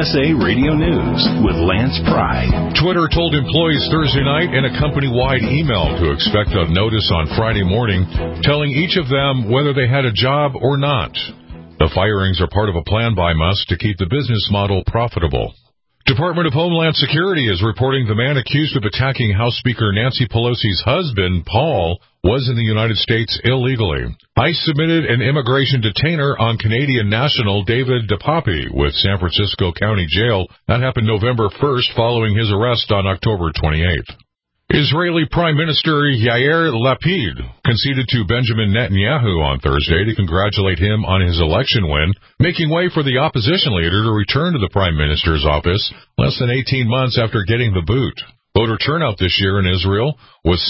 USA Radio News with Lance Pry. Twitter told employees Thursday night in a company-wide email to expect a notice on Friday morning telling each of them whether they had a job or not. The firings are part of a plan by Musk to keep the business model profitable. Department of Homeland Security is reporting the man accused of attacking House Speaker Nancy Pelosi's husband, Paul, was in the United States illegally. ICE submitted an immigration detainer on Canadian national David DePape with San Francisco County Jail. That happened November 1st following his arrest on October 28th. Israeli Prime Minister Yair Lapid conceded to Benjamin Netanyahu on Thursday to congratulate him on his election win, making way for the opposition leader to return to the Prime Minister's office less than 18 months after getting the boot. Voter turnout this year in Israel was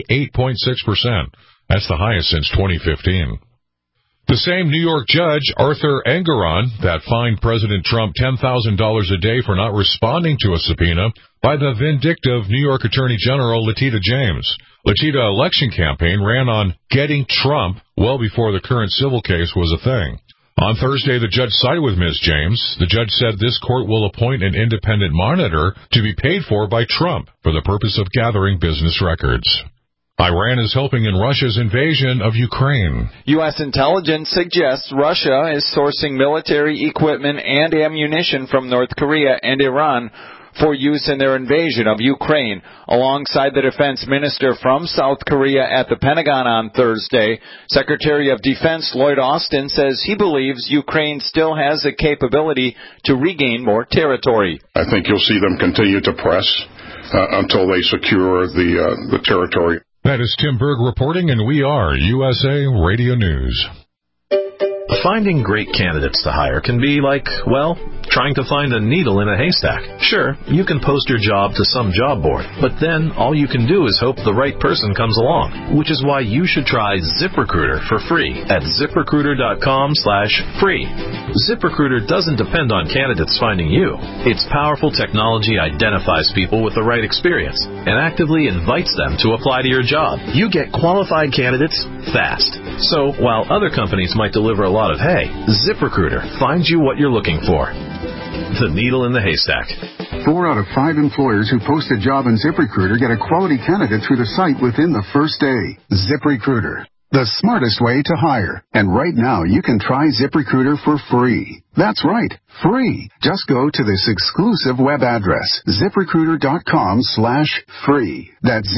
78.6%. That's the highest since 2015. The same New York judge, Arthur Engoron, that fined President Trump $10,000 a day for not responding to a subpoena by the vindictive New York Attorney General Letitia James. Letitia election campaign ran on getting Trump well before the current civil case was a thing. On Thursday, the judge sided with Ms. James. The judge said this court will appoint an independent monitor to be paid for by Trump for the purpose of gathering business records. Iran is helping in Russia's invasion of Ukraine. U.S. intelligence suggests Russia is sourcing military equipment and ammunition from North Korea and Iran for use in their invasion of Ukraine. Alongside the defense minister from South Korea at the Pentagon on Thursday, Secretary of Defense Lloyd Austin says he believes Ukraine still has the capability to regain more territory. I think you'll see them continue to press until they secure the territory. That is Tim Berg reporting, and we are USA Radio News. Finding great candidates to hire can be like, well, trying to find a needle in a haystack. Sure, you can post your job to some job board, but then all you can do is hope the right person comes along, which is why you should try ZipRecruiter for free at ZipRecruiter.com/free. ZipRecruiter doesn't depend on candidates finding you. Its powerful technology identifies people with the right experience and actively invites them to apply to your job. You get qualified candidates fast. So while other companies might deliver a lot of hay, ZipRecruiter finds you what you're looking for. The needle in the haystack. 4 out of 5 employers who post a job on ZipRecruiter get a quality candidate through the site within the first day. ZipRecruiter, the smartest way to hire. And right now, you can try ZipRecruiter for free. That's right, free. Just go to this exclusive web address, ZipRecruiter.com/free. That's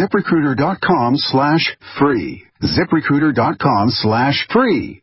ZipRecruiter.com/free. ZipRecruiter.com/free.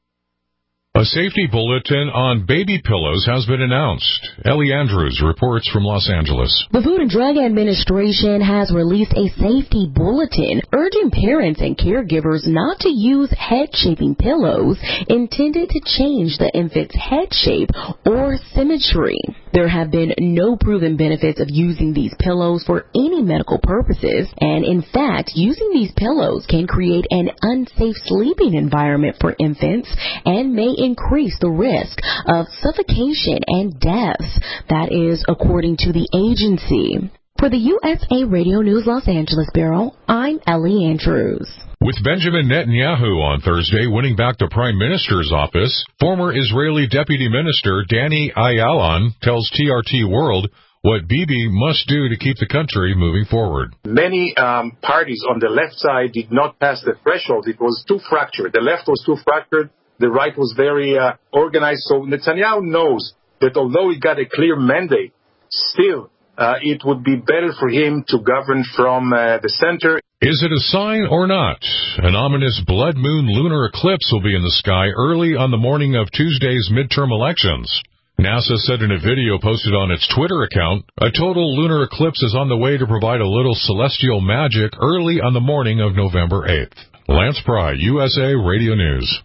A safety bulletin on baby pillows has been announced. Ellie Andrews reports from Los Angeles. The Food and Drug Administration has released a safety bulletin urging parents and caregivers not to use head-shaping pillows intended to change the infant's head shape or symmetry. There have been no proven benefits of using these pillows for any medical purposes, and in fact, using these pillows can create an unsafe sleeping environment for infants and may increase the risk of suffocation and deaths. That is according to the agency. For the USA Radio News Los Angeles Bureau, I'm Ellie Andrews. With Benjamin Netanyahu on Thursday winning back the Prime Minister's office, former Israeli Deputy Minister Danny Ayalon tells TRT World what Bibi must do to keep the country moving forward. Many parties on the left side did not pass the threshold. It was too fractured. The left was too fractured. The right was very organized. So Netanyahu knows that although he got a clear mandate, still it would be better for him to govern from the center. Is it a sign or not? An ominous blood moon lunar eclipse will be in the sky early on the morning of Tuesday's midterm elections. NASA said in a video posted on its Twitter account, a total lunar eclipse is on the way to provide a little celestial magic early on the morning of November 8th. Lance Pry, USA Radio News.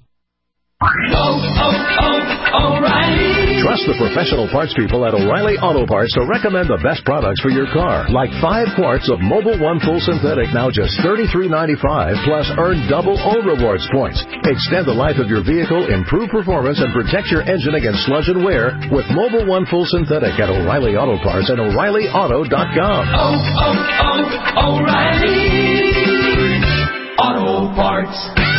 O'Reilly. Trust the professional parts people at O'Reilly Auto Parts to recommend the best products for your car. Like 5 quarts of Mobil 1 Full Synthetic, now just $33.95, plus earn double O Rewards points. Extend the life of your vehicle, improve performance, and protect your engine against sludge and wear with Mobil 1 Full Synthetic at O'Reilly Auto Parts and O'ReillyAuto.com. O'Reilly Auto Parts.